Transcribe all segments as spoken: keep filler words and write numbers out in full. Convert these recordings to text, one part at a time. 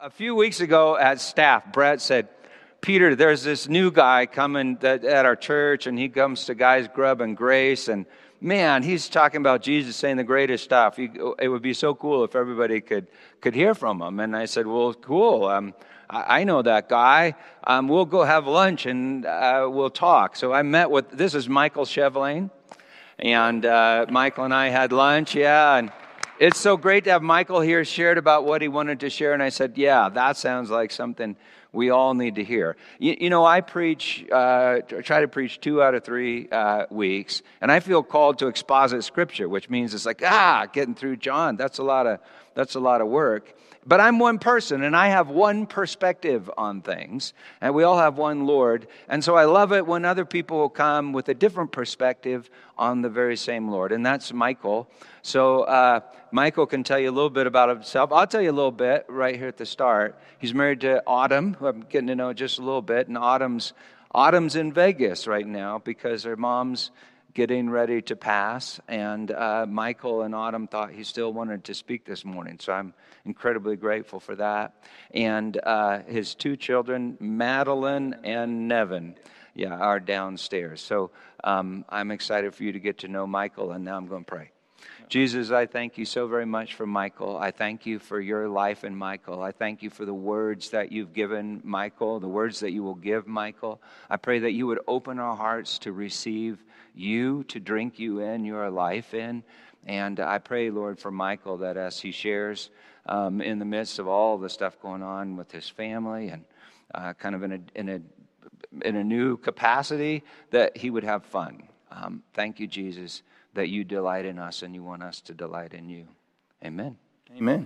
A few weeks ago at staff, Brett said, Peter, there's this new guy coming that, at our church, and he comes to Guys Grub and Grace, and man, he's talking about Jesus, saying the greatest stuff. He, it would be so cool if everybody could could hear from him. And I said, well, cool. Um, I, I know that guy. Um, we'll go have lunch, and uh, we'll talk. So I met with, this is Michael Chevelain, and uh, Michael and I had lunch, yeah, and it's so great to have Michael here shared about what he wanted to share. And I said, yeah, that sounds like something we all need to hear. You, you know, I preach, uh, try to preach two out of three uh, weeks, and I feel called to exposit Scripture, which means it's like, ah, getting through John. That's a lot of, that's a lot of work. But I'm one person, and I have one perspective on things, and we all have one Lord. And so I love it when other people will come with a different perspective on the very same Lord, and that's Michael. So uh, Michael can tell you a little bit about himself. I'll tell you a little bit right here at the start. He's married to Autumn, who I'm getting to know just a little bit, and Autumn's Autumn's in Vegas right now because her mom's getting ready to pass, and uh, Michael and Autumn thought he still wanted to speak this morning, so I'm incredibly grateful for that. And uh, his two children, Madeline and Nevin, yeah, are downstairs. So um, I'm excited for you to get to know Michael, and now I'm going to pray. Jesus, I thank you so very much for Michael. I thank you for your life in Michael. I thank you for the words that you've given Michael, the words that you will give Michael. I pray that you would open our hearts to receive you, to drink you in, your life in. And I pray, Lord, for Michael, that as he shares um, in the midst of all the stuff going on with his family and uh, kind of in a, in a in a new capacity, that he would have fun. Um, thank you, Jesus, that you delight in us and you want us to delight in you. Amen. Amen.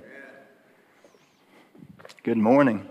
Good morning.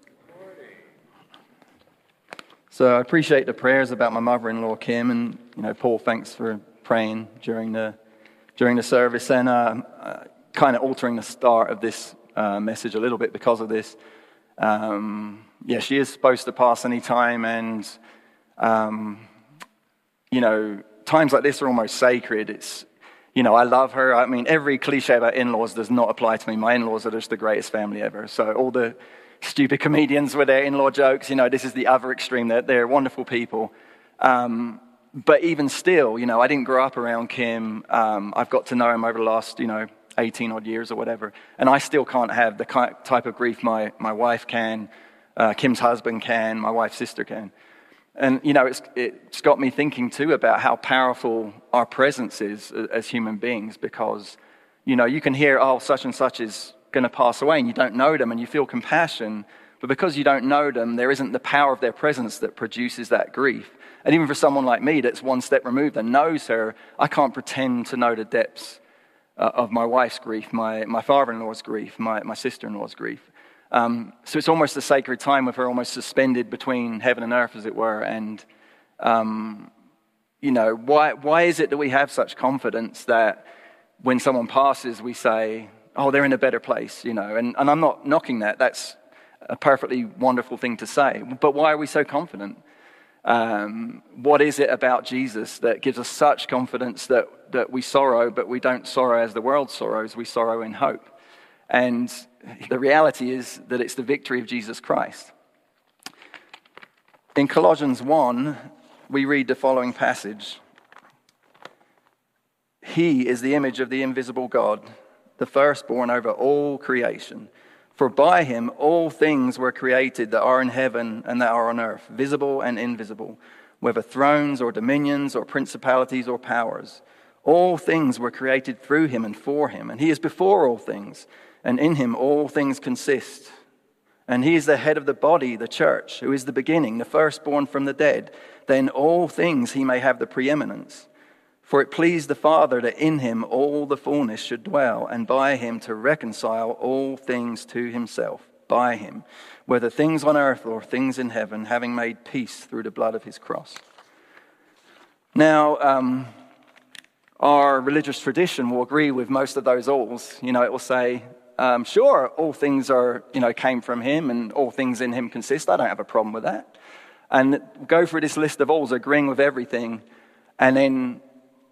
So I appreciate the prayers about my mother-in-law, Kim, and you know, Paul, thanks for praying during the during the service, and uh, uh, kind of altering the start of this uh, message a little bit because of this. Um, yeah, she is supposed to pass any time, and um, you know, times like this are almost sacred. It's, you know, I love her. I mean, every cliche about in-laws does not apply to me. My in-laws are just the greatest family ever. So all the stupid comedians with their in-law jokes, you know, this is the other extreme. They're, they're wonderful people. Um, but even still, you know, I didn't grow up around Kim. Um, I've got to know him over the last, you know, eighteen odd years or whatever. And I still can't have the type of grief my, my wife can, uh, Kim's husband can, my wife's sister can. And, you know, it's, it's got me thinking, too, about how powerful our presence is as human beings, because, you know, you can hear, oh, such and such is going to pass away, and you don't know them, and you feel compassion, but because you don't know them, there isn't the power of their presence that produces that grief. And even for someone like me that's one step removed and knows her, I can't pretend to know the depths uh, of my wife's grief, my, my father-in-law's grief, my, my sister-in-law's grief. Um, so it's almost a sacred time with her almost suspended between heaven and earth, as it were. And, um, you know, why why is it that we have such confidence that when someone passes, we say, oh, they're in a better place, you know? And, and I'm not knocking that. That's a perfectly wonderful thing to say. But why are we so confident? Um, what is it about Jesus that gives us such confidence that, that we sorrow, but we don't sorrow as the world sorrows, we sorrow in hope? And the reality is that it's the victory of Jesus Christ. In Colossians one, we read the following passage. He is the image of the invisible God, the firstborn over all creation. For by him all things were created that are in heaven and that are on earth, visible and invisible, whether thrones or dominions or principalities or powers. All things were created through him and for him, and he is before all things. And in him all things consist. And he is the head of the body, the church, who is the beginning, the firstborn from the dead. Then all things he may have the preeminence. For it pleased the Father that in him all the fullness should dwell, and by him to reconcile all things to himself, by him, whether things on earth or things in heaven, having made peace through the blood of his cross. Now, um, our religious tradition will agree with most of those alls. You know, it will say, Um, sure, all things are, you know, came from him and all things in him consist. I don't have a problem with that. And go through this list of alls, agreeing with everything. And then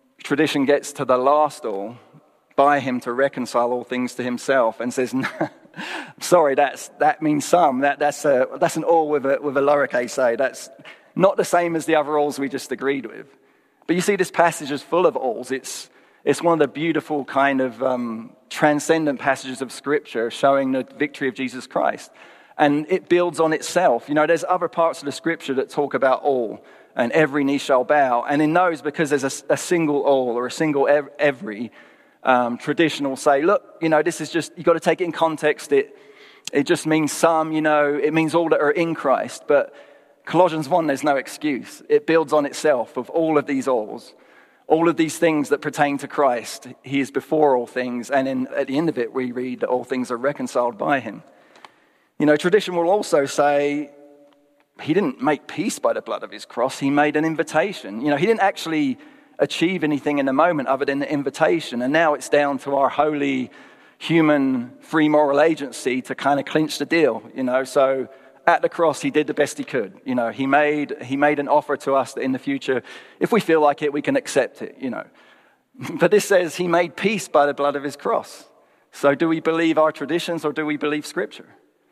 tradition gets to the last all, by him to reconcile all things to himself, and says, no, Sorry, that's that means some. That that's a that's an all with a with a lowercase a. That's not the same as the other alls we just agreed with. But you see, this passage is full of alls. It's it's one of the beautiful kind of um, transcendent passages of Scripture showing the victory of Jesus Christ, and it builds on itself. You know, there's other parts of the Scripture that talk about all and every knee shall bow, and in those, because there's a, a single all or a single ev- every. Um, traditional say, look, you know, this is just, you've got to take it in context. It it just means some, you know, it means all that are in Christ. But Colossians one, there's no excuse. It builds on itself of all of these alls, all of these things that pertain to Christ. He is before all things. And in, at the end of it, we read that all things are reconciled by him. You know, tradition will also say, he didn't make peace by the blood of his cross. He made an invitation. You know, he didn't actually achieve anything in the moment other than the invitation, and now it's down to our holy human free moral agency to kind of clinch the deal, you know. So at the cross he did the best he could, you know. He made he made an offer to us that in the future, if we feel like it, we can accept it, you know. But this says he made peace by the blood of his cross. So do we believe our traditions or do we believe Scripture?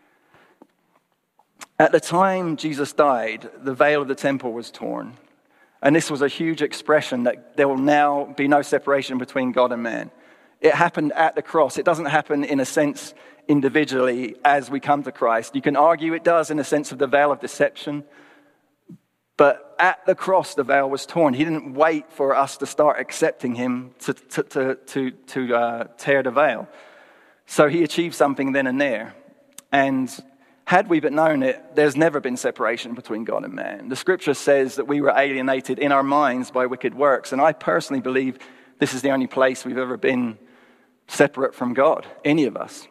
At the time Jesus died, the veil of the temple was torn. And this was a huge expression that there will now be no separation between God and man. It happened at the cross. It doesn't happen in a sense individually as we come to Christ. You can argue it does in a sense of the veil of deception. But at the cross, the veil was torn. He didn't wait for us to start accepting him to, to, to, to, to uh, tear the veil. So he achieved something then and there. And had we but known it, there's never been separation between God and man. The Scripture says that we were alienated in our minds by wicked works. And I personally believe this is the only place we've ever been separate from God, any of us.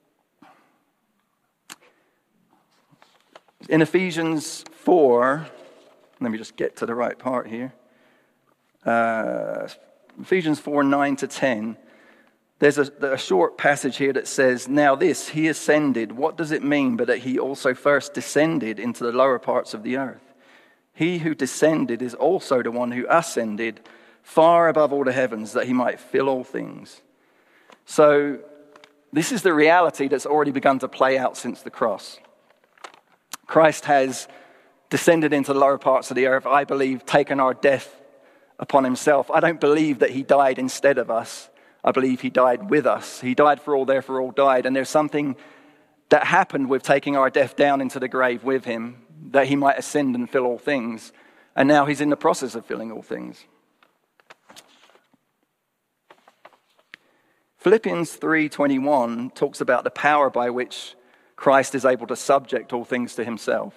In Ephesians four, let me just get to the right part here. Uh, Ephesians four, nine to ten. There's a, a short passage here that says, now this, he ascended. What does it mean but that he also first descended into the lower parts of the earth? He who descended is also the one who ascended far above all the heavens that he might fill all things. So this is the reality that's already begun to play out since the cross. Christ has descended into the lower parts of the earth, I believe, taken our death upon himself. I don't believe that he died instead of us. I believe he died with us. He died for all, therefore all died. And there's something that happened with taking our death down into the grave with him, that he might ascend and fill all things. And now he's in the process of filling all things. Philippians three twenty-one talks about the power by which Christ is able to subject all things to himself.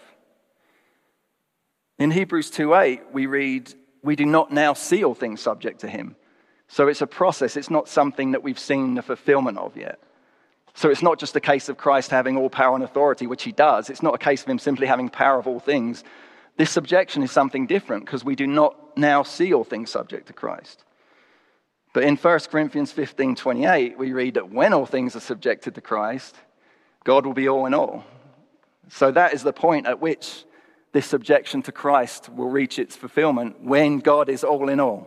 In Hebrews two eight, we read, we do not now see all things subject to him. So it's a process. It's not something that we've seen the fulfillment of yet. So it's not just a case of Christ having all power and authority, which he does. It's not a case of him simply having power of all things. This subjection is something different because we do not now see all things subject to Christ. But in First Corinthians fifteen twenty-eight, we read that when all things are subjected to Christ, God will be all in all. So that is the point at which this subjection to Christ will reach its fulfillment, when God is all in all.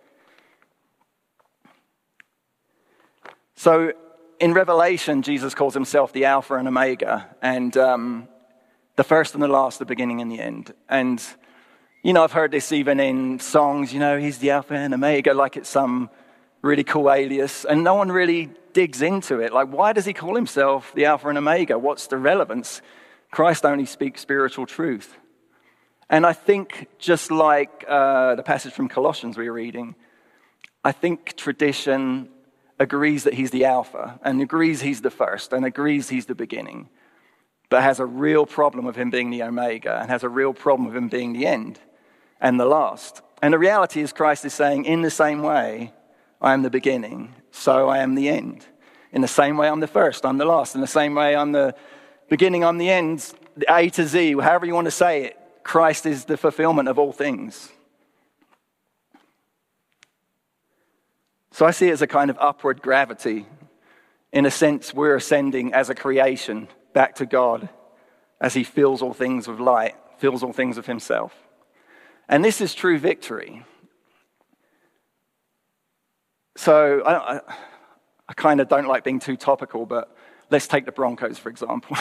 So in Revelation, Jesus calls himself the Alpha and Omega, and um, the first and the last, the beginning and the end. And, you know, I've heard this even in songs, you know, he's the Alpha and Omega, like it's some really cool alias, and no one really digs into it. Like, why does he call himself the Alpha and Omega? What's the relevance? Christ only speaks spiritual truth. And I think, just like uh, the passage from Colossians we were reading, I think tradition agrees that he's the Alpha, and agrees he's the first, and agrees he's the beginning, but has a real problem with him being the Omega, and has a real problem with him being the end and the last. And the reality is Christ is saying, in the same way, I am the beginning, so I am the end. In the same way, I'm the first, I'm the last. In the same way, I'm the beginning, I'm the end, the A to Z, however you want to say it. Christ is the fulfillment of all things. So I see it as a kind of upward gravity. In a sense, we're ascending as a creation back to God as he fills all things with light, fills all things with himself. And this is true victory. So I, I, I kind of don't like being too topical, but let's take the Broncos, for example.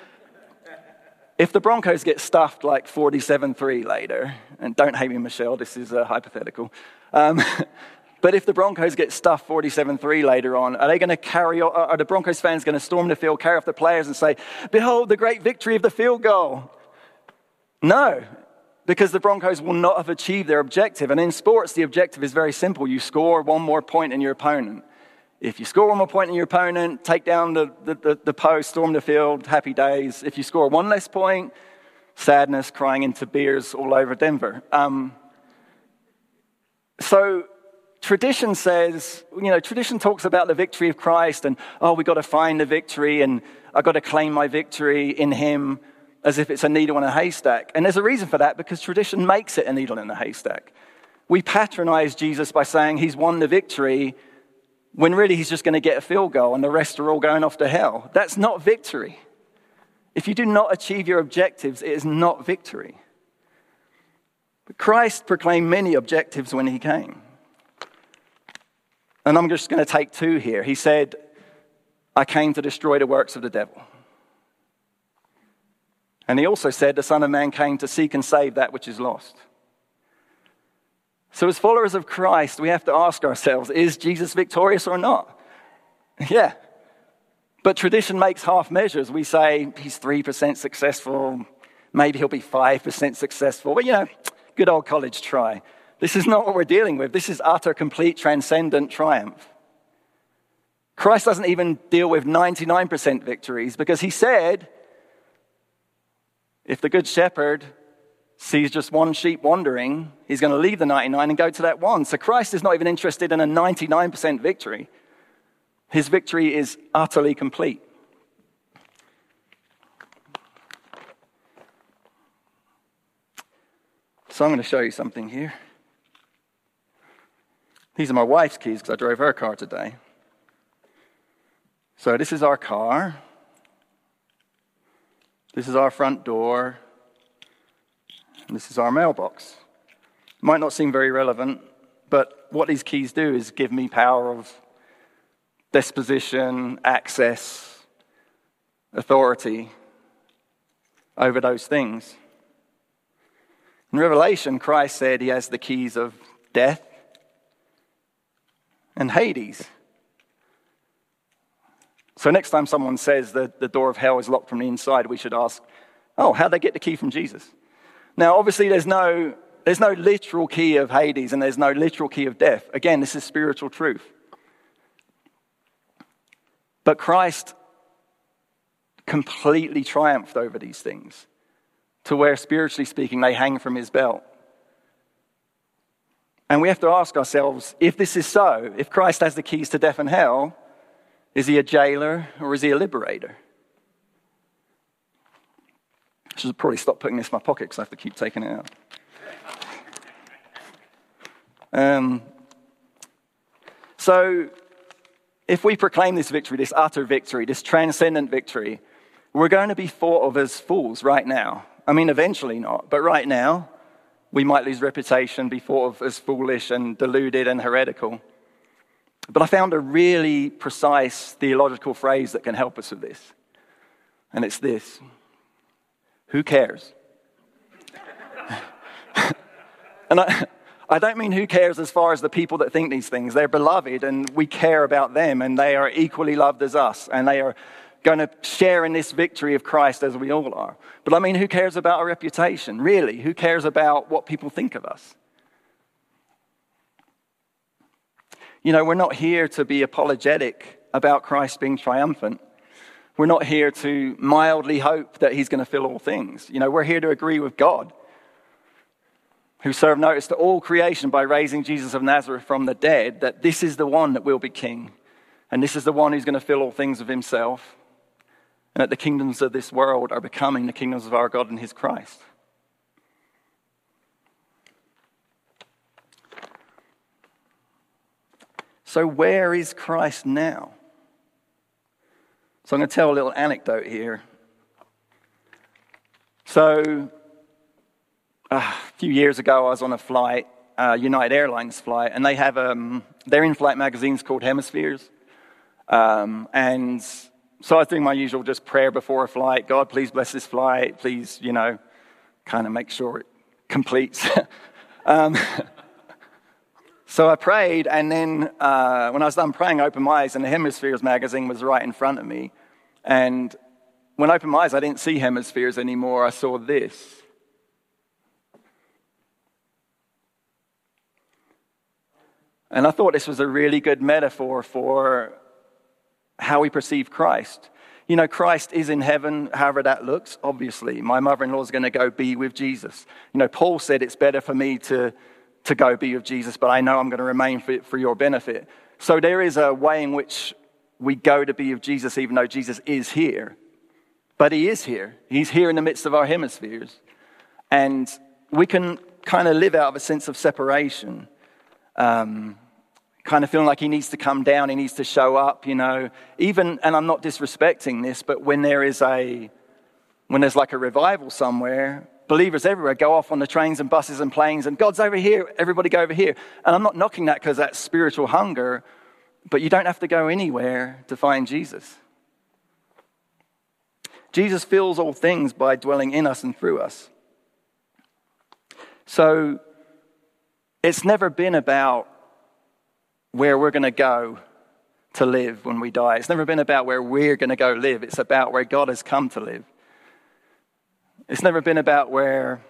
If the Broncos get stuffed like forty-seven three later, and don't hate me, Michelle, this is uh, hypothetical. Um, but if the Broncos get stuffed forty-seven three later on, are they going to carry on, are the Broncos fans going to storm the field, carry off the players and say, behold the great victory of the field goal? No, because the Broncos will not have achieved their objective. And in sports, the objective is very simple. You score one more point in your opponent. If you score one more point in your opponent, take down the, the, the, the post, storm the field, happy days. If you score one less point, sadness, crying into beers all over Denver. Um, so tradition says, you know, tradition talks about the victory of Christ and, oh, we got to find the victory and I got to claim my victory in him as if it's a needle in a haystack. And there's a reason for that, because tradition makes it a needle in a haystack. We patronize Jesus by saying he's won the victory when really he's just going to get a field goal and the rest are all going off to hell. That's not victory. If you do not achieve your objectives, it is not victory. But Christ proclaimed many objectives when he came. And I'm just going to take two here. He said, I came to destroy the works of the devil. And he also said, the Son of Man came to seek and save that which is lost. So as followers of Christ, we have to ask ourselves, is Jesus victorious or not? Yeah. But tradition makes half measures. We say he's three percent successful. Maybe he'll be five percent successful. But, you know, good old college try. This is not what we're dealing with. This is utter, complete, transcendent triumph. Christ doesn't even deal with ninety-nine percent victories, because he said, if the good shepherd sees just one sheep wandering, he's going to leave the ninety-nine and go to that one. So Christ is not even interested in a ninety-nine percent victory. His victory is utterly complete. So I'm going to show you something here. These are my wife's keys because I drove her car today. So this is our car. This is our front door. And this is our mailbox. Might not seem very relevant, but what these keys do is give me power of disposition, access, authority over those things. In Revelation, Christ said he has the keys of death and Hades. So next time someone says that the door of hell is locked from the inside, we should ask, oh, how'd they get the key from Jesus? Now, obviously, there's no, there's no literal key of Hades and there's no literal key of death. Again, this is spiritual truth. But Christ completely triumphed over these things to where, spiritually speaking, they hang from his belt. And we have to ask ourselves, if this is so, if Christ has the keys to death and hell, is he a jailer or is he a liberator? I should probably stop putting this in my pocket because I have to keep taking it out. Um, so, if we proclaim this victory, this utter victory, this transcendent victory, we're going to be thought of as fools right now. I mean, eventually not, but right now, we might lose reputation, be thought of as foolish and deluded and heretical. But I found a really precise theological phrase that can help us with this. And it's this: who cares? And I, I don't mean who cares as far as the people that think these things. They're beloved and we care about them and they are equally loved as us. And they are going to share in this victory of Christ as we all are. But I mean, who cares about our reputation? Really, who cares about what people think of us? You know, we're not here to be apologetic about Christ being triumphant. We're not here to mildly hope that he's going to fill all things. You know, we're here to agree with God, who served notice to all creation by raising Jesus of Nazareth from the dead, that this is the one that will be king. And this is the one who's going to fill all things of himself. And that the kingdoms of this world are becoming the kingdoms of our God and his Christ. So where is Christ now? So I'm going to tell a little anecdote here. So uh, a few years ago, I was on a flight, uh, United Airlines flight, and they have um, their in-flight magazines called Hemispheres. Um, and so I was doing my usual just prayer before a flight. God, please bless this flight. Please, you know, kind of make sure it completes. um, so I prayed, and then uh, when I was done praying, I opened my eyes, and the Hemispheres magazine was right in front of me. And when I opened my eyes, I didn't see hemispheres anymore. I saw this. And I thought this was a really good metaphor for how we perceive Christ. You know, Christ is in heaven, however that looks, obviously. My mother-in-law is going to go be with Jesus. You know, Paul said it's better for me to, to go be with Jesus, but I know I'm going to remain for, for your benefit. So there is a way in which we go to be with Jesus, even though Jesus is here. But he is here. He's here in the midst of our hemispheres. And we can kind of live out of a sense of separation. Um, kind of feeling like he needs to come down, he needs to show up, you know. Even, and I'm not disrespecting this, but when there is a, when there's like a revival somewhere, believers everywhere go off on the trains and buses and planes, and God's over here, everybody go over here. And I'm not knocking that because that's spiritual hunger, but you don't have to go anywhere to find Jesus. Jesus fills all things by dwelling in us and through us. So it's never been about where we're going to go to live when we die. It's never been about where we're going to go live. It's about where God has come to live. It's never been about where,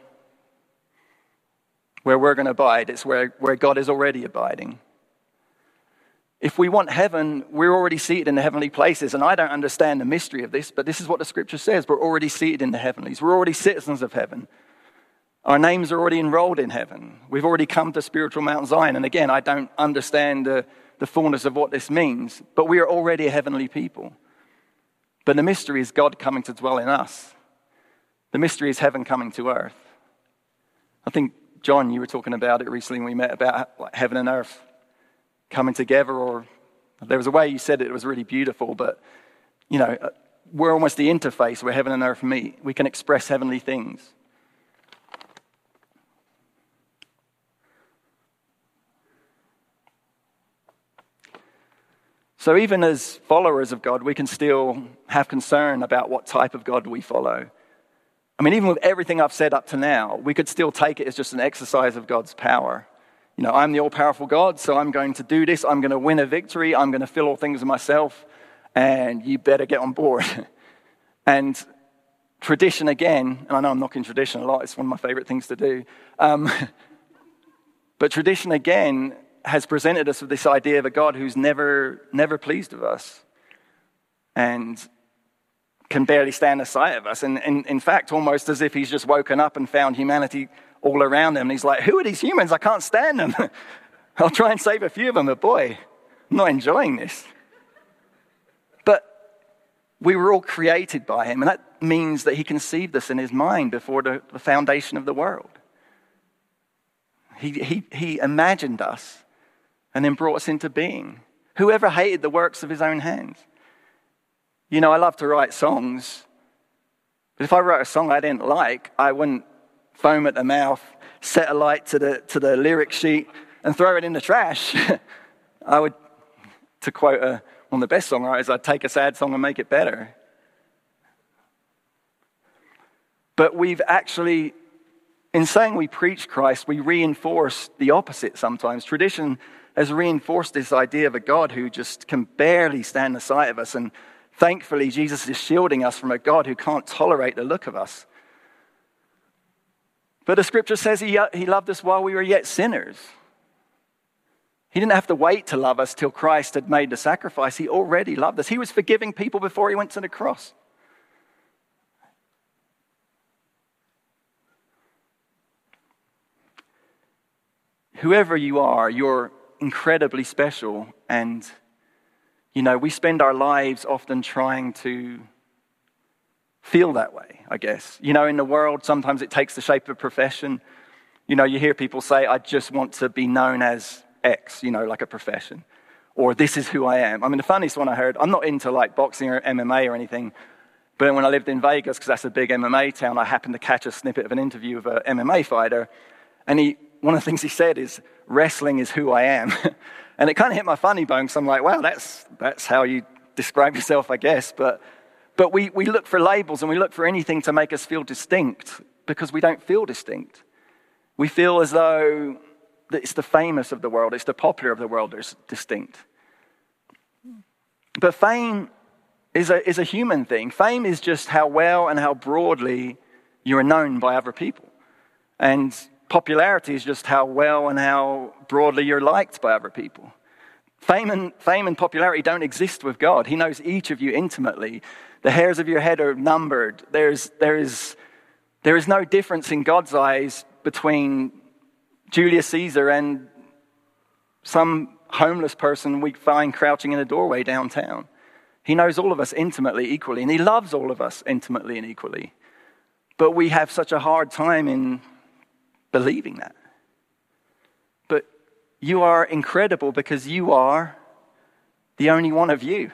where we're going to abide. It's where, where God is already abiding. If we want heaven, we're already seated in the heavenly places. And I don't understand the mystery of this, but this is what the scripture says. We're already seated in the heavenlies. We're already citizens of heaven. Our names are already enrolled in heaven. We've already come to spiritual Mount Zion. And again, I don't understand the, the fullness of what this means, but we are already a heavenly people. But the mystery is God coming to dwell in us. The mystery is heaven coming to earth. I think, John, you were talking about it recently when we met about heaven and earth coming together, or there was a way you said it, it was really beautiful, but, you know, we're almost the interface where heaven and earth meet. We can express heavenly things. So even as followers of God, we can still have concern about what type of God we follow. I mean, even with everything I've said up to now, we could still take it as just an exercise of God's power. You know, I'm the all-powerful God, so I'm going to do this. I'm going to win a victory. I'm going to fill all things with myself, and you better get on board. And tradition again, and I know I'm knocking tradition a lot. It's one of my favorite things to do. Um, but tradition again has presented us with this idea of a God who's never, never pleased with us and can barely stand the sight of us. And, and in fact, almost as if he's just woken up and found humanity all around him. And he's like, who are these humans? I can't stand them. I'll try and save a few of them, but boy, I'm not enjoying this. But we were all created by him, and that means that he conceived us in his mind before the, the foundation of the world. He, he, he imagined us and then brought us into being. Whoever hated the works of his own hands? You know, I love to write songs, but if I wrote a song I didn't like, I wouldn't foam at the mouth, set a light to the to the lyric sheet, and throw it in the trash. I would, to quote a, one of the best songwriters, I'd take a sad song and make it better. But we've actually, in saying we preach Christ, we reinforce the opposite sometimes. Tradition has reinforced this idea of a God who just can barely stand the sight of us. And thankfully, Jesus is shielding us from a God who can't tolerate the look of us. But the scripture says he, he loved us while we were yet sinners. He didn't have to wait to love us till Christ had made the sacrifice. He already loved us. He was forgiving people before he went to the cross. Whoever you are, you're incredibly special. And, you know, we spend our lives often trying to feel that way, I guess. You know, in the world, sometimes it takes the shape of a profession. You know, you hear people say, I just want to be known as X, you know, like a profession. Or this is who I am. I mean, the funniest one I heard, I'm not into like boxing or M M A or anything, but when I lived in Vegas, because that's a big M M A town, I happened to catch a snippet of an interview of an M M A fighter. And he, one of the things he said is, wrestling is who I am. And it kind of hit my funny bone, because I'm like, wow, that's, that's how you describe yourself, I guess. But, but we, we look for labels and we look for anything to make us feel distinct because we don't feel distinct. We feel as though it's the famous of the world, it's the popular of the world that's distinct. But fame is a, is a human thing. Fame is just how well and how broadly you are known by other people. And popularity is just how well and how broadly you're liked by other people. Fame and, fame and popularity don't exist with God. He knows each of you intimately. The hairs of your head are numbered. There's, there is, there is no difference in God's eyes between Julius Caesar and some homeless person we find crouching in a doorway downtown. He knows all of us intimately, equally, and he loves all of us intimately and equally. But we have such a hard time in believing that. But you are incredible because you are the only one of you.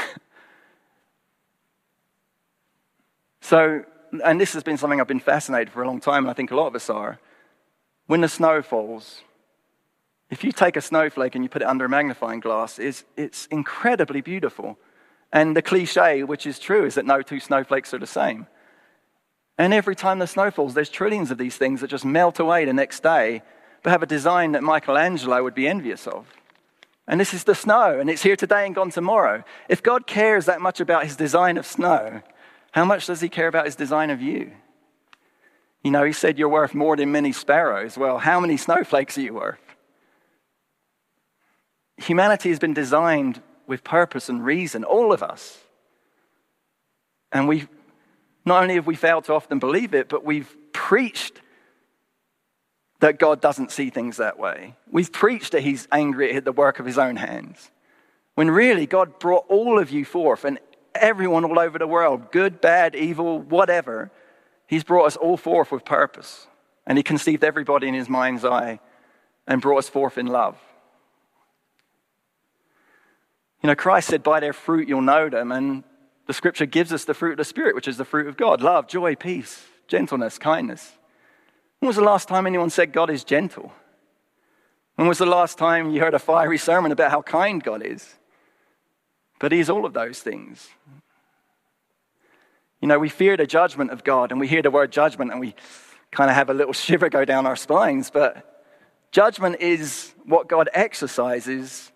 So, and this has been something I've been fascinated for a long time, and I think a lot of us are. When the snow falls, if you take a snowflake and you put it under a magnifying glass, it's, it's incredibly beautiful. And the cliche, which is true, is that no two snowflakes are the same. And every time the snow falls, there's trillions of these things that just melt away the next day, but have a design that Michelangelo would be envious of. And this is the snow, and it's here today and gone tomorrow. If God cares that much about his design of snow, how much does he care about his design of you? You know, he said you're worth more than many sparrows. Well, how many snowflakes are you worth? Humanity has been designed with purpose and reason, all of us. And we not only have we failed to often believe it, but we've preached that God doesn't see things that way. We've preached that he's angry at the work of his own hands. When really God brought all of you forth, and everyone all over the world, good, bad, evil, whatever, he's brought us all forth with purpose. And he conceived everybody in his mind's eye and brought us forth in love. You know, Christ said, by their fruit you'll know them. And the scripture gives us the fruit of the Spirit, which is the fruit of God. Love, joy, peace, gentleness, kindness. When was the last time anyone said God is gentle? When was the last time you heard a fiery sermon about how kind God is? But he's all of those things. You know, we fear the judgment of God, and we hear the word judgment, and we kind of have a little shiver go down our spines. But judgment is what God exercises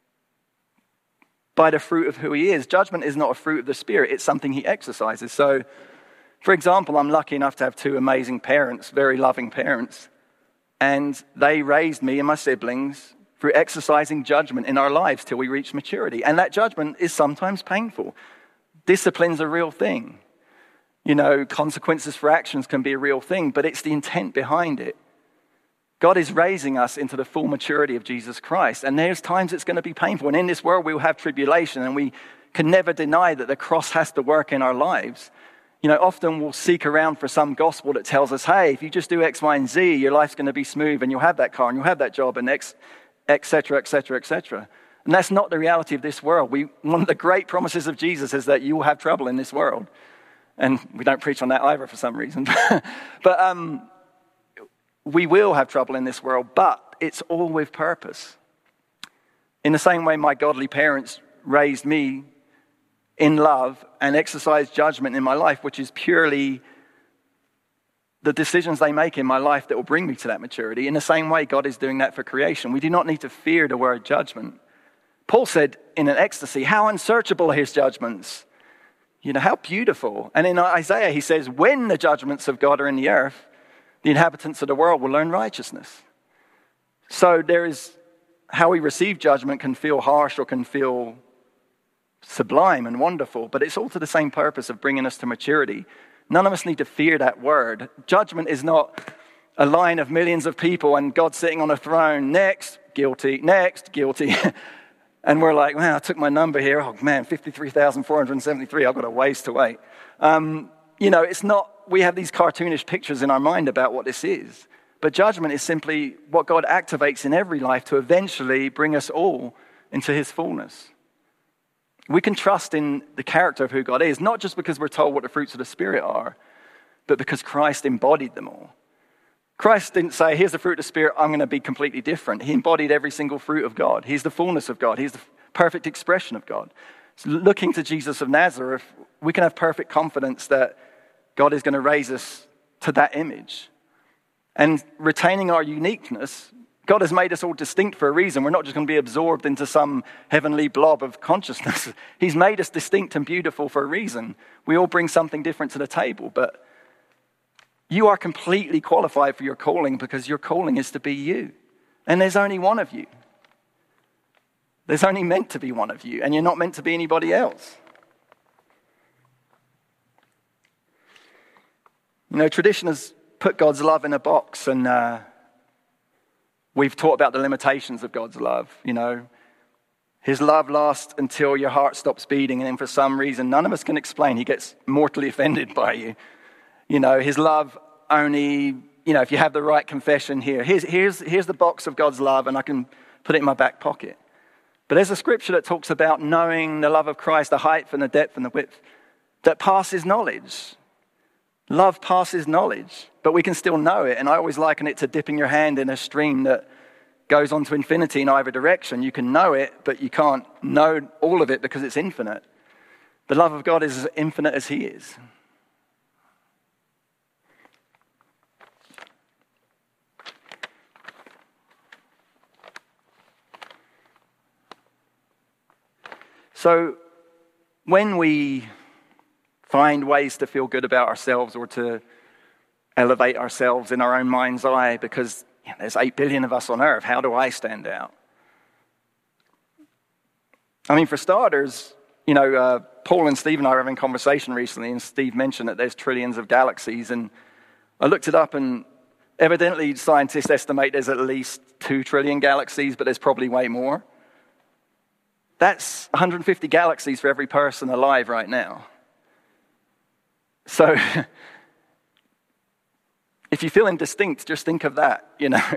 by the fruit of who he is. Judgment is not a fruit of the Spirit. It's something he exercises. So, for example, I'm lucky enough to have two amazing parents, very loving parents. And they raised me and my siblings through exercising judgment in our lives till we reach maturity. And that judgment is sometimes painful. Discipline's a real thing. You know, consequences for actions can be a real thing, but it's the intent behind it. God is raising us into the full maturity of Jesus Christ. And there's times it's going to be painful. And in this world, we'll have tribulation. And we can never deny that the cross has to work in our lives. You know, often we'll seek around for some gospel that tells us, hey, if you just do X, Y, and Z, your life's going to be smooth. And you'll have that car and you'll have that job and X, et cetera, et cetera, et cetera. And that's not the reality of this world. We, one of the great promises of Jesus is that you will have trouble in this world. And we don't preach on that either for some reason. but um, we will have trouble in this world, but it's all with purpose. In the same way my godly parents raised me in love and exercised judgment in my life, which is purely the decisions they make in my life that will bring me to that maturity. In the same way, God is doing that for creation. We do not need to fear the word judgment. Paul said in an ecstasy, how unsearchable are his judgments. You know, how beautiful. And in Isaiah, he says, when the judgments of God are in the earth, the inhabitants of the world will learn righteousness. So there is, how we receive judgment can feel harsh or can feel sublime and wonderful, but it's all to the same purpose of bringing us to maturity. None of us need to fear that word. Judgment is not a line of millions of people and God sitting on a throne, next, guilty, next, guilty. And we're like, man, I took my number here. Oh, man, fifty-three thousand four hundred seventy-three. I've got a ways to wait. Um, you know, it's not, we have these cartoonish pictures in our mind about what this is. But judgment is simply what God activates in every life to eventually bring us all into his fullness. We can trust in the character of who God is, not just because we're told what the fruits of the Spirit are, but because Christ embodied them all. Christ didn't say, here's the fruit of the Spirit, I'm going to be completely different. He embodied every single fruit of God. He's the fullness of God. He's the perfect expression of God. So looking to Jesus of Nazareth, we can have perfect confidence that God is going to raise us to that image. And retaining our uniqueness, God has made us all distinct for a reason. We're not just going to be absorbed into some heavenly blob of consciousness. He's made us distinct and beautiful for a reason. We all bring something different to the table, but you are completely qualified for your calling because your calling is to be you. And there's only one of you. There's only meant to be one of you, and you're not meant to be anybody else. You know, tradition has put God's love in a box, and uh, we've taught about the limitations of God's love. You know, his love lasts until your heart stops beating, and then for some reason, none of us can explain, he gets mortally offended by you. You know, his love only, you know, if you have the right confession here, here's, here's, here's the box of God's love, and I can put it in my back pocket. But there's a scripture that talks about knowing the love of Christ, the height and the depth and the width, that passes knowledge. Love passes knowledge, but we can still know it. And I always liken it to dipping your hand in a stream that goes on to infinity in either direction. You can know it, but you can't know all of it because it's infinite. The love of God is as infinite as he is. So when we find ways to feel good about ourselves or to elevate ourselves in our own mind's eye because you know, there's eight billion of us on earth, how do I stand out? I mean, for starters, you know, uh, Paul and Steve and I were having a conversation recently, and Steve mentioned that there's trillions of galaxies, and I looked it up, and evidently scientists estimate there's at least two trillion galaxies, but there's probably way more. That's one hundred fifty galaxies for every person alive right now. So, if you feel indistinct, just think of that, you know.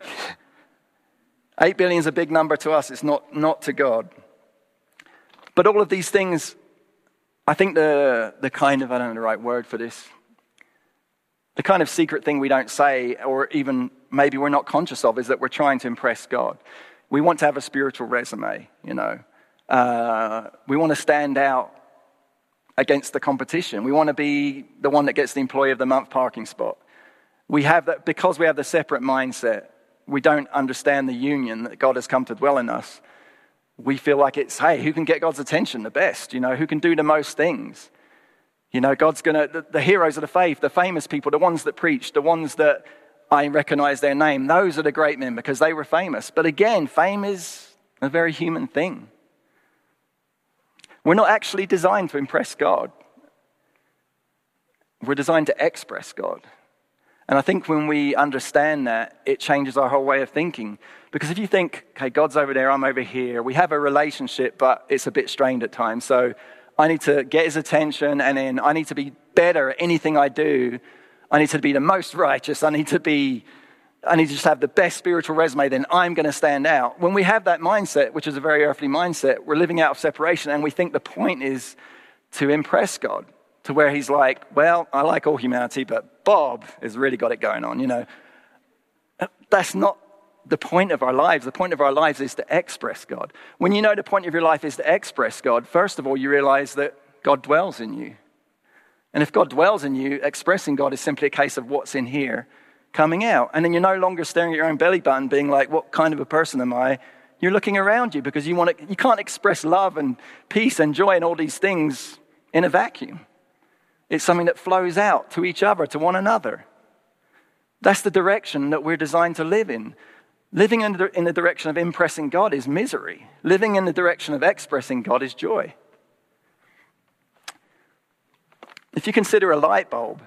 Eight billion is a big number to us, it's not, not to God. But all of these things, I think the, the kind of, I don't know the right word for this, the kind of secret thing we don't say, or even maybe we're not conscious of, is that we're trying to impress God. We want to have a spiritual resume, you know. Uh, we want to stand out against the competition. We want to be the one that gets the employee of the month parking spot. We have that because we have the separate mindset. We don't understand the union that God has come to dwell in us. We feel like it's, hey, who can get God's attention the best? You know, who can do the most things? You know, God's going to, the, the heroes of the faith, the famous people, the ones that preach, the ones that I recognize their name, those are the great men because they were famous. But again, fame is a very human thing. We're not actually designed to impress God. We're designed to express God. And I think when we understand that, it changes our whole way of thinking. Because if you think, okay, God's over there, I'm over here, we have a relationship, but it's a bit strained at times. So I need to get his attention, and then I need to be better at anything I do. I need to be the most righteous. I need to be, I need to just have the best spiritual resume, then I'm going to stand out. When we have that mindset, which is a very earthly mindset, we're living out of separation, and we think the point is to impress God, to where he's like, well, I like all humanity, but Bob has really got it going on, you know. That's not the point of our lives. The point of our lives is to express God. When you know the point of your life is to express God, first of all, you realize that God dwells in you. And if God dwells in you, expressing God is simply a case of what's in here coming out. And then you're no longer staring at your own belly button being like, what kind of a person am I? You're looking around you because you want to, you can't express love and peace and joy and all these things in a vacuum. It's something that flows out to each other, to one another. That's the direction that we're designed to live in. Living in the, in the direction of impressing God is misery. Living in the direction of expressing God is joy. If you consider a light bulb,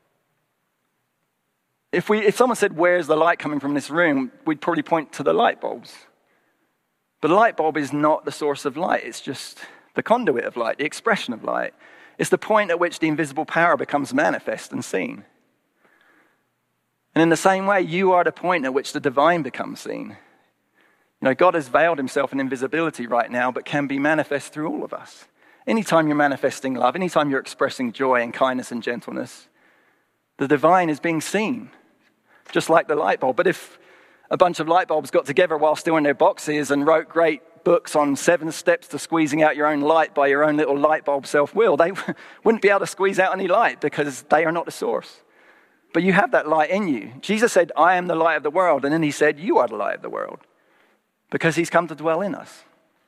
if we if someone said, where's the light coming from in this room, we'd probably point to the light bulbs. But a light bulb is not the source of light. It's just the conduit of light, the expression of light. It's the point at which the invisible power becomes manifest and seen. And in the same way, you are the point at which the divine becomes seen. You know, God has veiled himself in invisibility right now, but can be manifest through all of us. Anytime you're manifesting love, anytime you're expressing joy and kindness and gentleness, the divine is being seen, just like the light bulb. But if a bunch of light bulbs got together while still in their boxes and wrote great books on seven steps to squeezing out your own light by your own little light bulb self-will, they wouldn't be able to squeeze out any light because they are not the source. But you have that light in you. Jesus said, I am the light of the world. And then he said, you are the light of the world, because he's come to dwell in us.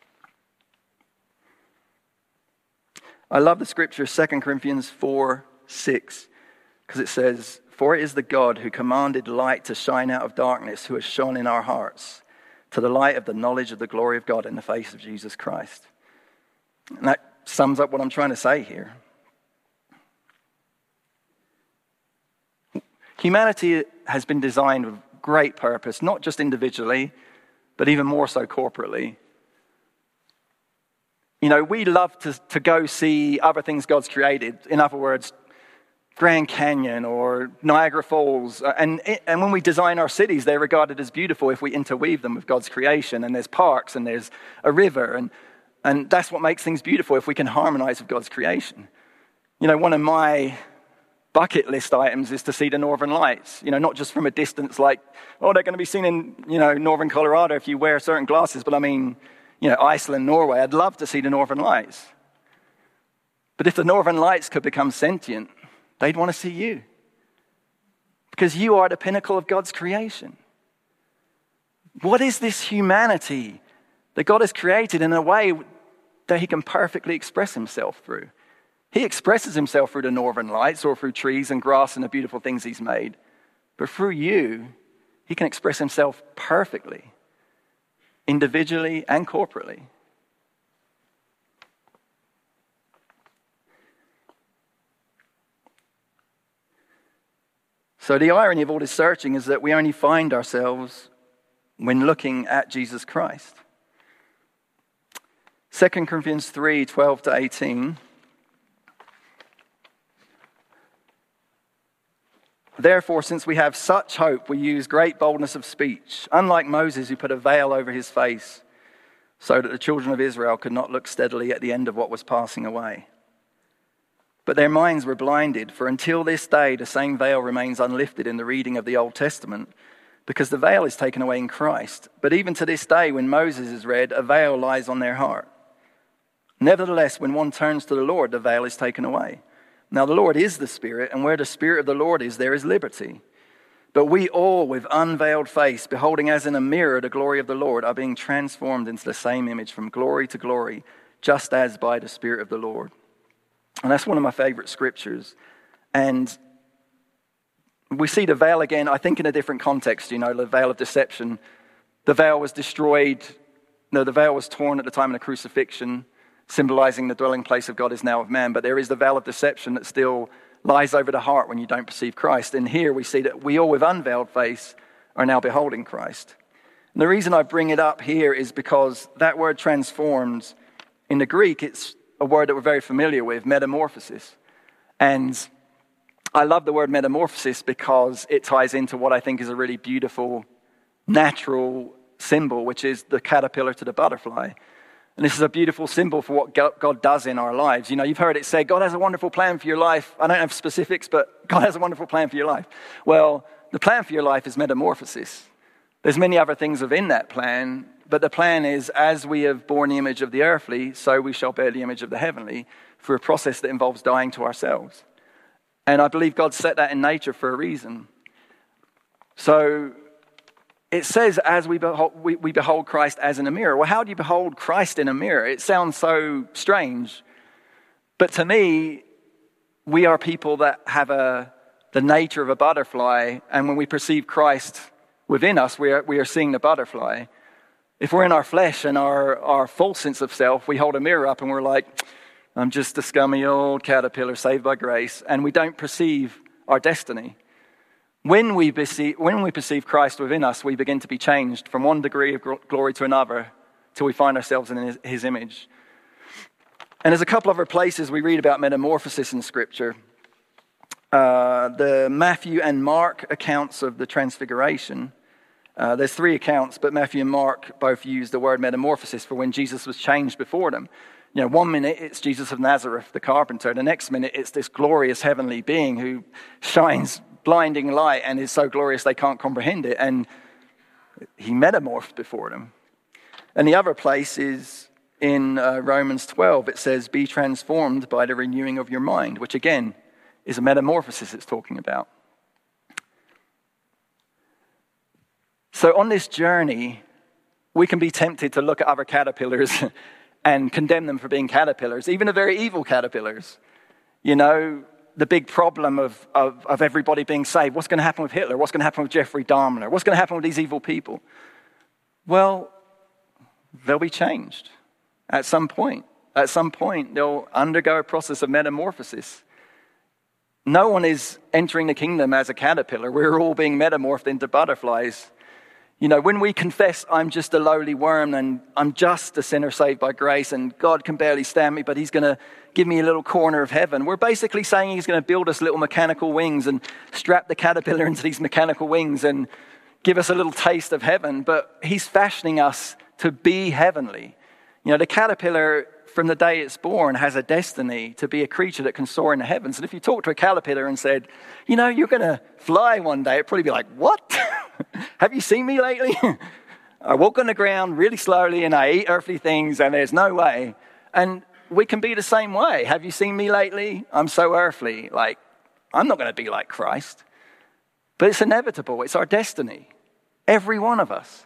I love the scripture, Second Corinthians four six, because it says, for it is the God who commanded light to shine out of darkness, who has shone in our hearts to the light of the knowledge of the glory of God in the face of Jesus Christ. And that sums up what I'm trying to say here. Humanity has been designed with great purpose, not just individually, but even more so corporately. You know, we love to, to go see other things God's created. In other words, Grand Canyon or Niagara Falls. And, and when we design our cities, they're regarded as beautiful if we interweave them with God's creation. And there's parks and there's a river. And, and that's what makes things beautiful, if we can harmonize with God's creation. You know, one of my bucket list items is to see the Northern Lights. You know, not just from a distance like, oh, they're going to be seen in, you know, Northern Colorado if you wear certain glasses. But I mean, you know, Iceland, Norway, I'd love to see the Northern Lights. But if the Northern Lights could become sentient, they'd want to see you, because you are the pinnacle of God's creation. What is this humanity that God has created in a way that he can perfectly express himself through? He expresses himself through the Northern Lights or through trees and grass and the beautiful things he's made. But through you, he can express himself perfectly, individually and corporately. So the irony of all this searching is that we only find ourselves when looking at Jesus Christ. Second Corinthians three, twelve to eighteen. Therefore, since we have such hope, we use great boldness of speech, unlike Moses, who put a veil over his face so that the children of Israel could not look steadily at the end of what was passing away. But their minds were blinded, for until this day the same veil remains unlifted in the reading of the Old Testament, because the veil is taken away in Christ. But even to this day, when Moses is read, a veil lies on their heart. Nevertheless, when one turns to the Lord, the veil is taken away. Now the Lord is the Spirit, and where the Spirit of the Lord is, there is liberty. But we all, with unveiled face, beholding as in a mirror the glory of the Lord, are being transformed into the same image from glory to glory, just as by the Spirit of the Lord. And that's one of my favorite scriptures. And we see the veil again, I think in a different context, you know, the veil of deception. The veil was destroyed, no, the veil was torn at the time of the crucifixion, symbolizing the dwelling place of God is now of man. But there is the veil of deception that still lies over the heart when you don't perceive Christ. And here we see that we all with unveiled face are now beholding Christ. And the reason I bring it up here is because that word transformed, in the Greek, it's a word that we're very familiar with, metamorphosis. And I love the word metamorphosis because it ties into what I think is a really beautiful, natural symbol, which is the caterpillar to the butterfly. And this is a beautiful symbol for what God does in our lives. You know, you've heard it say, God has a wonderful plan for your life. I don't have specifics, but God has a wonderful plan for your life. Well, the plan for your life is metamorphosis. There's many other things within that plan, but the plan is, as we have borne the image of the earthly, so we shall bear the image of the heavenly, through a process that involves dying to ourselves. And I believe God set that in nature for a reason. So it says, as we behold, we, we behold Christ as in a mirror. Well, how do you behold Christ in a mirror? It sounds so strange. But to me, we are people that have a the nature of a butterfly. And when we perceive Christ within us, we are, we are seeing the butterfly. If we're in our flesh and our, our full sense of self, we hold a mirror up and we're like, I'm just a scummy old caterpillar saved by grace. And we don't perceive our destiny. When we perceive, when we perceive Christ within us, we begin to be changed from one degree of glory to another till we find ourselves in his, his image. And there's a couple other places we read about metamorphosis in Scripture. Uh, the Matthew and Mark accounts of the Transfiguration. Uh, there's three accounts, but Matthew and Mark both use the word metamorphosis for when Jesus was changed before them. You know, one minute it's Jesus of Nazareth, the carpenter. The next minute it's this glorious heavenly being who shines blinding light and is so glorious they can't comprehend it. And he metamorphed before them. And the other place is in uh, Romans twelve. It says, be transformed by the renewing of your mind, which again is a metamorphosis it's talking about. So on this journey, we can be tempted to look at other caterpillars and condemn them for being caterpillars, even the very evil caterpillars. You know, the big problem of, of, of everybody being saved. What's going to happen with Hitler? What's going to happen with Jeffrey Dahmer? What's going to happen with these evil people? Well, they'll be changed at some point. At some point, they'll undergo a process of metamorphosis. No one is entering the kingdom as a caterpillar. We're all being metamorphed into butterflies. You know, when we confess, I'm just a lowly worm and I'm just a sinner saved by grace and God can barely stand me, but he's going to give me a little corner of heaven. We're basically saying he's going to build us little mechanical wings and strap the caterpillar into these mechanical wings and give us a little taste of heaven, but he's fashioning us to be heavenly. You know, the caterpillar from the day it's born has a destiny to be a creature that can soar in the heavens. And if you talk to a caterpillar and said, you know, you're going to fly one day, it'd probably be like, what? Have you seen me lately? I walk on the ground really slowly and I eat earthly things and there's no way. And we can be the same way. Have you seen me lately? I'm so earthly. Like, I'm not going to be like Christ. But it's inevitable. It's our destiny. Every one of us.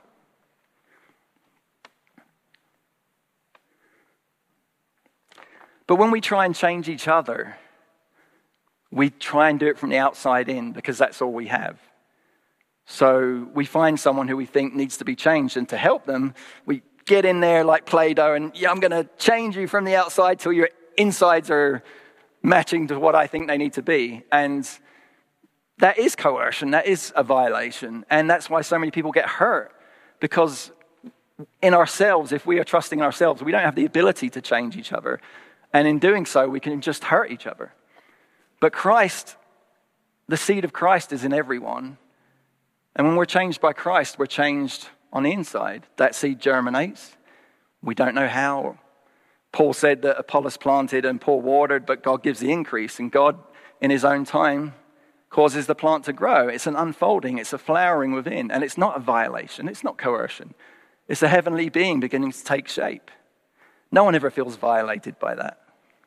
But when we try and change each other, we try and do it from the outside in because that's all we have. So we find someone who we think needs to be changed, and to help them, we get in there like Play-Doh and, yeah, I'm going to change you from the outside till your insides are matching to what I think they need to be. And that is coercion. That is a violation. And that's why so many people get hurt, because in ourselves, if we are trusting in ourselves, we don't have the ability to change each other. And in doing so, we can just hurt each other. But Christ, the seed of Christ is in everyone. And when we're changed by Christ, we're changed on the inside. That seed germinates. We don't know how. Paul said that Apollos planted and Paul watered, but God gives the increase. And God, in his own time, causes the plant to grow. It's an unfolding. It's a flowering within. And it's not a violation. It's not coercion. It's a heavenly being beginning to take shape. No one ever feels violated by that.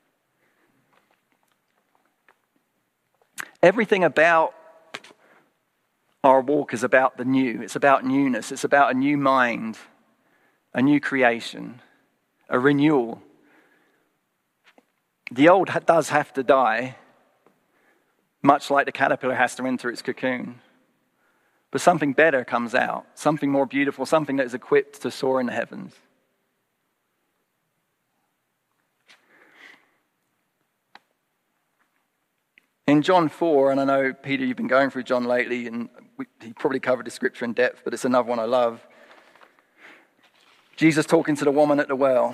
Everything about our walk is about the new. It's about newness. It's about a new mind, a new creation, a renewal. The old does have to die, much like the caterpillar has to enter its cocoon. But something better comes out, something more beautiful, something that is equipped to soar in the heavens. In John four, and I know, Peter, you've been going through John lately, and we, he probably covered the scripture in depth, but it's another one I love. Jesus talking to the woman at the well.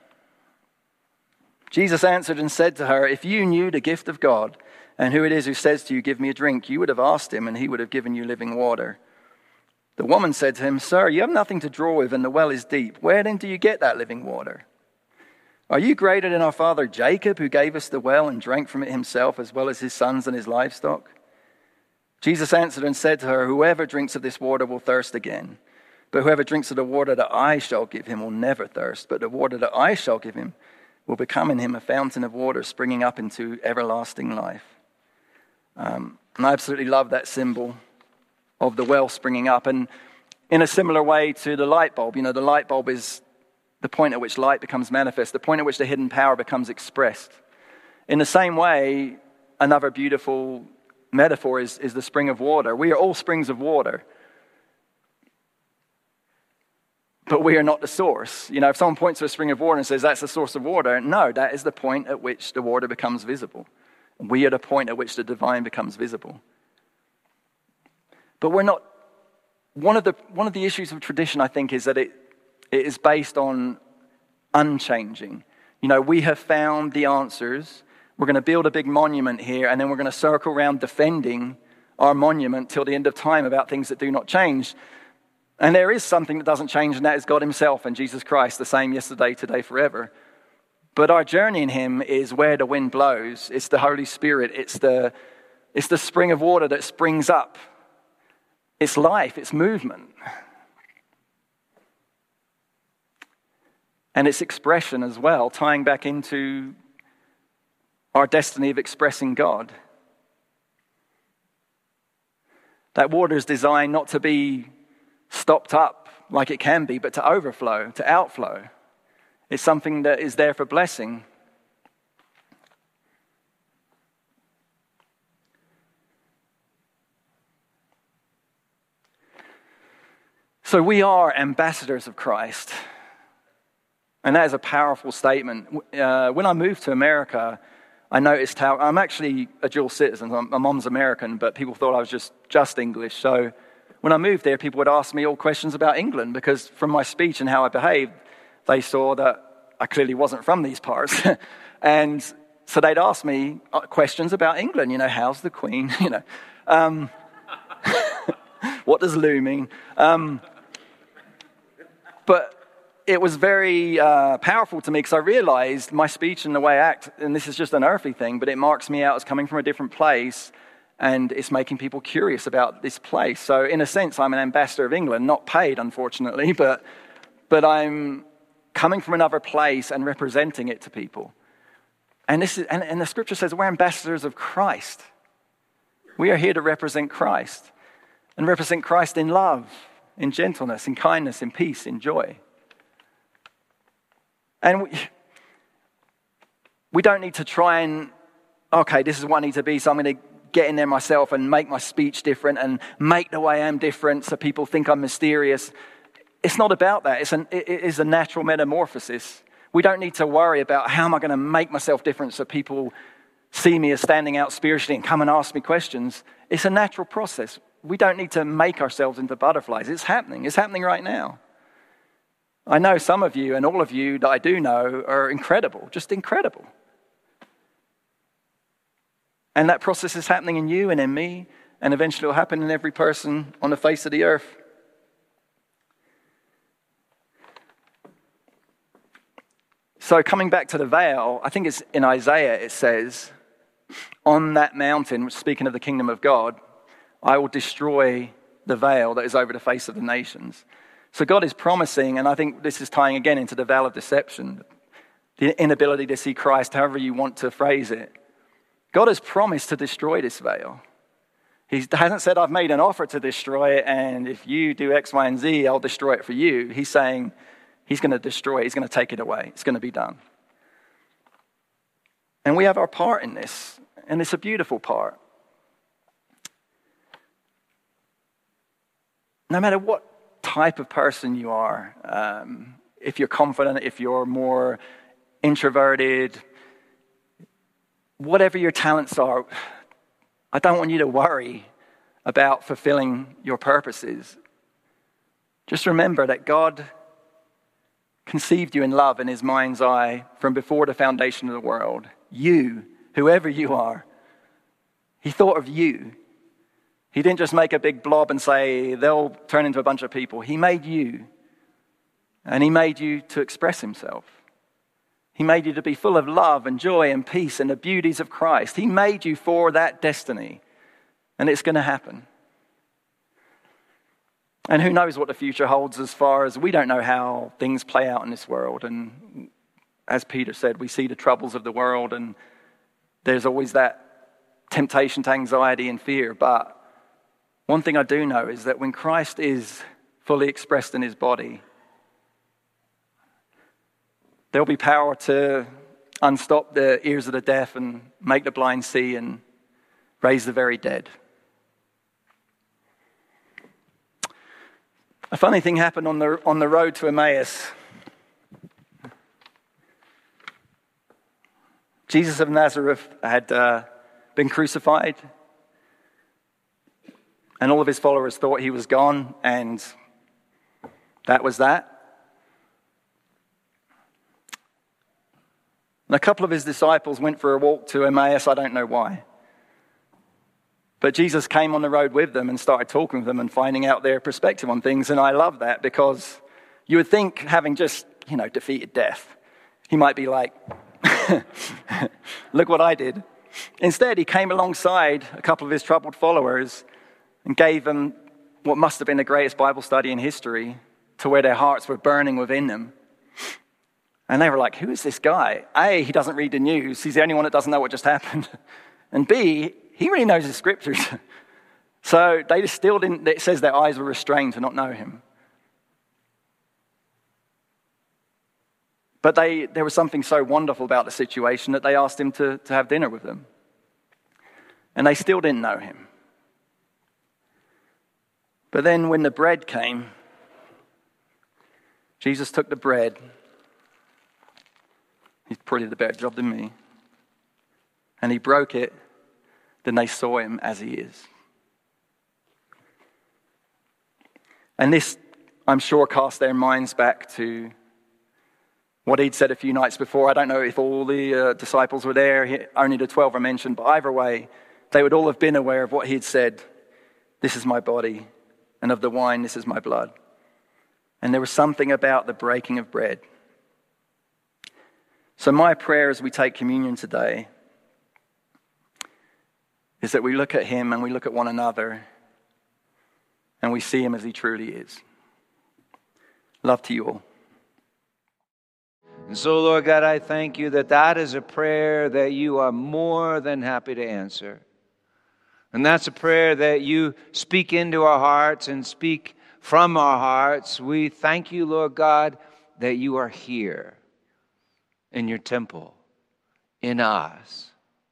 Jesus answered and said to her, if you knew the gift of God and who it is who says to you, give me a drink, you would have asked him and he would have given you living water. The woman said to him, sir, you have nothing to draw with and the well is deep. Where then do you get that living water? Are you greater than our father Jacob, who gave us the well and drank from it himself, as well as his sons and his livestock? Jesus answered and said to her, whoever drinks of this water will thirst again. But whoever drinks of the water that I shall give him will never thirst. But the water that I shall give him will become in him a fountain of water springing up into everlasting life. Um, and I absolutely love that symbol of the well springing up. And in a similar way to the light bulb, you know, the light bulb is the point at which light becomes manifest, the point at which the hidden power becomes expressed. In the same way, another beautiful metaphor is, is the spring of water. We are all springs of water, but we are not the source. You know, if someone points to a spring of water and says that's the source of water, no, that is the point at which the water becomes visible. We are the point at which the divine becomes visible. But we're not, one of the one of the issues of tradition, I think, is that it It is based on unchanging. You know, we have found the answers. We're going to build a big monument here, and then we're going to circle around defending our monument till the end of time about things that do not change. And there is something that doesn't change, and that is God himself and Jesus Christ, the same yesterday, today, forever. But our journey in him is where the wind blows. It's the Holy Spirit. It's the, it's the spring of water that springs up. It's life. It's movement. and its expression as well, tying back into our destiny of expressing God. That water is designed not to be stopped up like it can be, but to overflow, to outflow. It's something that is there for blessing. So we are ambassadors of Christ. And that is a powerful statement. Uh, when I moved to America, I noticed how, I'm actually a dual citizen. My mom's American, but people thought I was just, just English. So when I moved there, people would ask me all questions about England, because from my speech and how I behaved, they saw that I clearly wasn't from these parts. And so they'd ask me questions about England. You know, how's the Queen? You know, um, what does Lou mean? Um, but it was very uh, powerful to me, because I realized my speech and the way I act, and this is just an earthly thing, but it marks me out as coming from a different place, and it's making people curious about this place. So in a sense, I'm an ambassador of England, not paid, unfortunately, but but I'm coming from another place and representing it to people. And this is and, and the scripture says we're ambassadors of Christ. We are here to represent Christ, and represent Christ in love, in gentleness, in kindness, in peace, in joy. And we, we don't need to try and, okay, this is what I need to be, so I'm going to get in there myself and make my speech different and make the way I am different so people think I'm mysterious. It's not about that. It's an, it is a natural metamorphosis. We don't need to worry about how am I going to make myself different so people see me as standing out spiritually and come and ask me questions. It's a natural process. We don't need to make ourselves into butterflies. It's happening. It's happening right now. I know some of you, and all of you that I do know, are incredible, just incredible. And that process is happening in you and in me, and eventually it will happen in every person on the face of the earth. So coming back to the veil, I think it's in Isaiah, it says, on that mountain, speaking of the kingdom of God, I will destroy the veil that is over the face of the nations. So God is promising, and I think this is tying again into the veil of deception, the inability to see Christ, however you want to phrase it. God has promised to destroy this veil. He hasn't said, I've made an offer to destroy it, and if you do X, Y, and Z, I'll destroy it for you. He's saying he's going to destroy it. He's going to take it away. It's going to be done. And we have our part in this, and it's a beautiful part. No matter what type of person you are, um, if you're confident, if you're more introverted, whatever your talents are, I don't want you to worry about fulfilling your purposes. Just remember that God conceived you in love in his mind's eye from before the foundation of the world. You, whoever you are, he thought of you. He didn't just make a big blob and say, they'll turn into a bunch of people. He made you. And he made you to express himself. He made you to be full of love and joy and peace and the beauties of Christ. He made you for that destiny. And it's going to happen. And who knows what the future holds, as far as we don't know how things play out in this world. And as Peter said, we see the troubles of the world, and there's always that temptation to anxiety and fear. But one thing I do know is that when Christ is fully expressed in his body, there'll be power to unstop the ears of the deaf and make the blind see and raise the very dead. A funny thing happened on the on the road to Emmaus. Jesus of Nazareth had uh, been crucified, and all of his followers thought he was gone, and that was that. And a couple of his disciples went for a walk to Emmaus. I don't know why. But Jesus came on the road with them and started talking with them and finding out their perspective on things. And I love that, because you would think, having just, you know, defeated death, he might be like, look what I did. Instead, he came alongside a couple of his troubled followers and gave them what must have been the greatest Bible study in history, to where their hearts were burning within them. And they were like, who is this guy? A, he doesn't read the news. He's the only one that doesn't know what just happened. And B, he really knows the scriptures. So they just still didn't, it says their eyes were restrained to not know him. But they, there was something so wonderful about the situation that they asked him to, to have dinner with them. And they still didn't know him. But then when the bread came, Jesus took the bread. He's probably the better job than me. And he broke it. Then they saw him as he is. And this, I'm sure, cast their minds back to what he'd said a few nights before. I don't know if all the uh, disciples were there. Only the twelve are mentioned. But either way, they would all have been aware of what he'd said. This is my body. And of the wine, this is my blood. And there was something about the breaking of bread. So my prayer as we take communion today is that we look at him and we look at one another and we see him as he truly is. Love to you all. And so, Lord God, I thank you that that is a prayer that you are more than happy to answer. And that's a prayer that you speak into our hearts and speak from our hearts. We thank you, Lord God, that you are here in your temple, in us.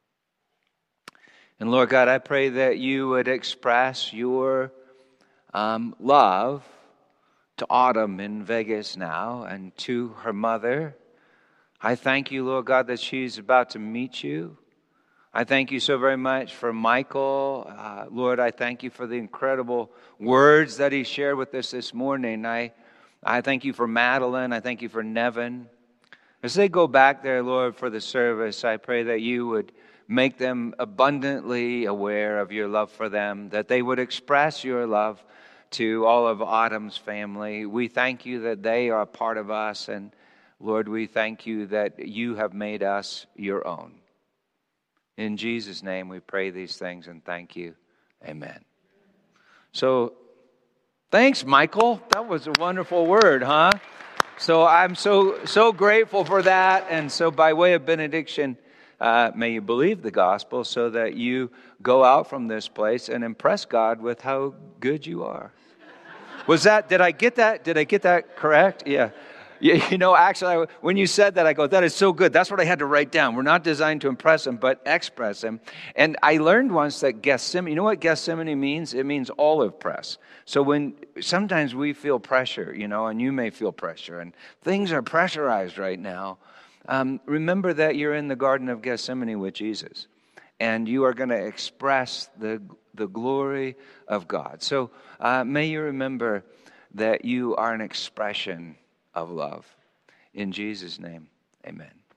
And Lord God, I pray that you would express your um, love to Autumn in Vegas now and to her mother. I thank you, Lord God, that she's about to meet you. I thank you so very much for Michael. Uh, Lord, I thank you for the incredible words that he shared with us this morning. I, I thank you for Madeline. I thank you for Nevin. As they go back there, Lord, for the service, I pray that you would make them abundantly aware of your love for them, that they would express your love to all of Autumn's family. We thank you that they are a part of us, and Lord, we thank you that you have made us your own. In Jesus' name we pray these things and thank you. Amen. So, thanks, Michael. That was a wonderful word, huh? So I'm so so grateful for that. And so by way of benediction, uh, may you believe the gospel so that you go out from this place and impress God with how good you are. Was that, did I get that? Did I get that correct? Yeah. You, you know, actually, I, when you said that, I go, that is so good. That's what I had to write down. We're not designed to impress him, but express him. And I learned once that Gethsemane, you know what Gethsemane means? It means olive press. So when sometimes we feel pressure, you know, and you may feel pressure, and things are pressurized right now, um, remember that you're in the Garden of Gethsemane with Jesus, and you are going to express the the glory of God. So uh, may you remember that you are an expression of love. In Jesus' name, amen.